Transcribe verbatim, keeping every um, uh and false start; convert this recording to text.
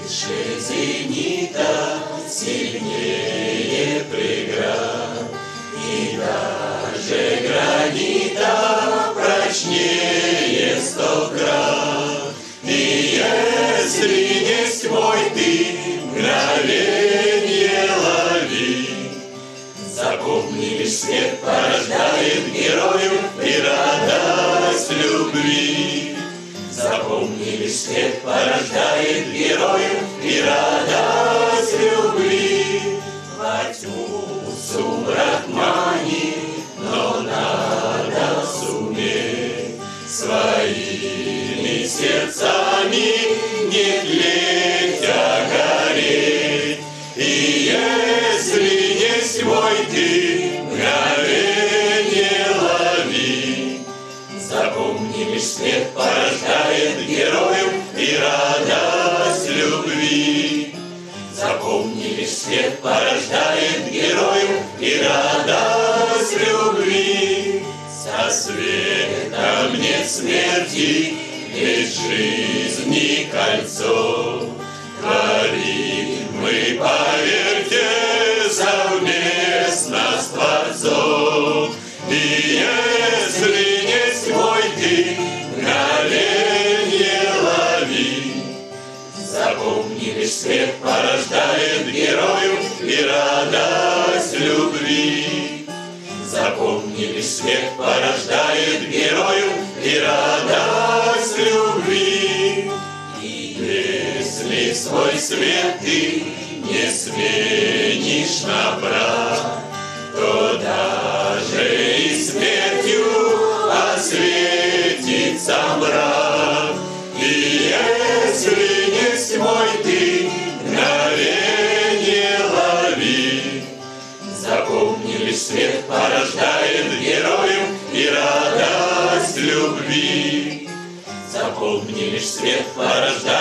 Выше зенита, сильнее преград, и даже гранита прочнее сто крат. И если есть мой ты, мгновенье лови. Запомни, лишь свет порождает героев и радость любви. Запомни, лишь свет порождает героев и радость любви. Во тьму сумрак манит, но надо суметь своими сердцами не тлеть, а гореть. И если есть мой ты, мгновенье лови. Запомни, лишь свет порождает героев и радость любви. Запомни, лишь свет порождает героев и радость любви. Со светом нет смерти, ведь жизни кольцо. Творим мы, поверьте, совместно с Творцом. И если есть мой ты, мгновенье лови. Запомни, лишь свет порождает героев и радость любви. Запомни, лишь свет порождает героев и радость любви. И если свой свет ты не сменишь на прах, то даже и смертью осветится мрак. И если есть мой ты, мгновенье лови. Запомни, лишь свет порождает героев и радость любви. Запомни, лишь свет порождает